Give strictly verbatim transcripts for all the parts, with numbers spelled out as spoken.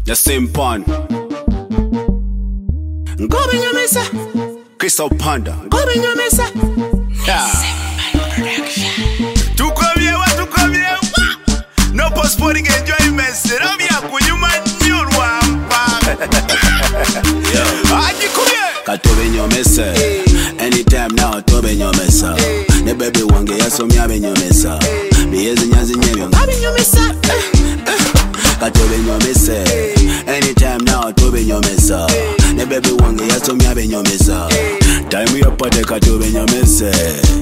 The same pan. Go be your mesa. Crystal Panda. Go be your mesa. Yeah. Tu come here, what tu come here? No postponing enjoyment. Serve ya kunyuma nyurwa mpa. Aji kuye. Katobe nyomesa. Anytime now tobe nyomesa. Ne baby wange yaso myabe nyomesa. Biyezi nyazi nyebyo ngabe nyomesa. Katobe nyomesa. Anytime now tobe nyomesa. Ne baby wange yaso myabe nyomesa. Time ya pate katobe nyomesa.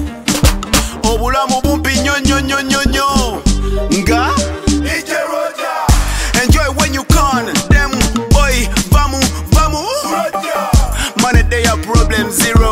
Obulamu bumpi nyo nyo nyo nyo nyo. Nga Ije Roger. Enjoy when you can. Them boy vamu vamu Roger. Money day a problem zero.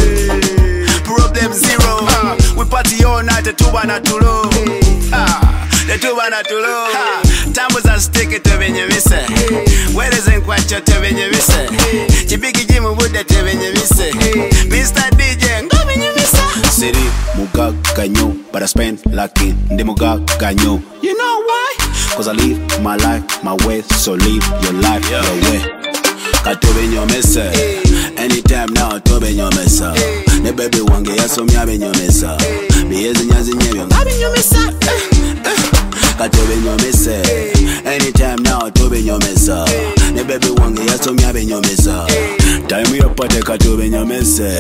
Problem zero. uh, We party all night the tuba na tulo. uh, The tuba na tulo. uh, Tambo za stick to venye vise. Where is en kwacho to venye vise. Chibiki jimu bude to venye vise. Mister D J ngo venye vise. City muga ganyo, but I spend lucky. Ndi muga ganyo. You know why? Cause I live my life my way, so live your life yeah. Your way. Katobe nyomesa. Anytime now tobe nyomesa. Ne baby wange yaso myabe nyomesa. Biyezi nyazi nyebyo ngabe nyomesa. Katobe nyomesa. Anytime now tobe nyomesa. Ne baby wange yaso myabe nyomesa. Time ya pate katobe nyomesa.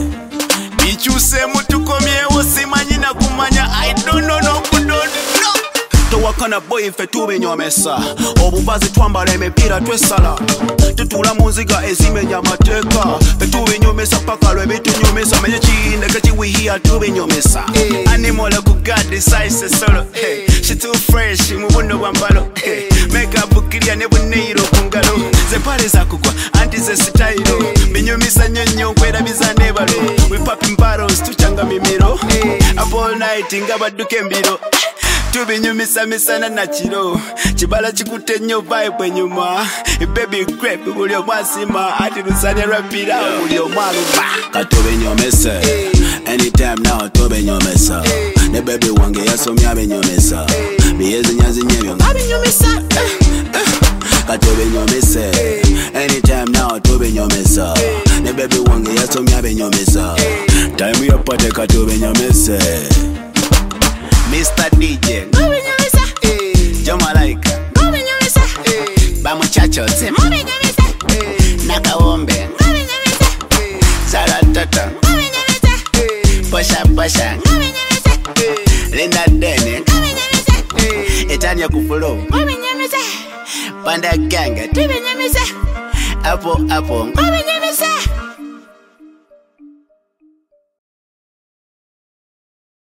Bichuse mutu komye osimanyi na kumanya. I don't know no don't know. Towakana boy ife tube nyomesa. Obuvazi twambala emipira twesala. Tutula muziga ezimenya mateka. Fe tube nyomesa paka lwe bitu nyomesa. Menye chinde kati we here tube nyomesa. Animal ku God size solo. Hey, she too fresh mubuno bwambalo. Hey, makeup bukiria ne buniro kungalo. Ze pare za kugwa anti ze style. Binyomisa nyonyo kwera bizane balo. We popping bottles tuchanga mimiro. Up all night ngabaduke mbiro. Tubi nyumisa misana na chiro. Chibala chikute nyo vibe nyuma. Baby grape ulio mwasima. Ati nusane rapida ulio mwaluba. Katobe nyomesa. Anytime now tobe nyomesa. Ne baby wange yaso myabe nyomesa. Biyezi nyazi nyebyo ngabe nyomesa. Katobe nyomesa. Anytime now tobe nyomesa. Ne baby wange yaso myabe nyomesa. Time ya pate katobe nyomesa. Mister D J Ngome nyomesa. Joma like Ngome nyomesa. Bamu chacho te Ngome nyomesa. Nakawombe Ngome nyomesa. Zara tata Ngome nyomesa. Posha posha Ngome nyomesa. Linda Dene Ngome nyomesa. Etania kufulo Ngome nyomesa. Panda ganga Tibe nyomesa. Apo apo Ngome nyomesa.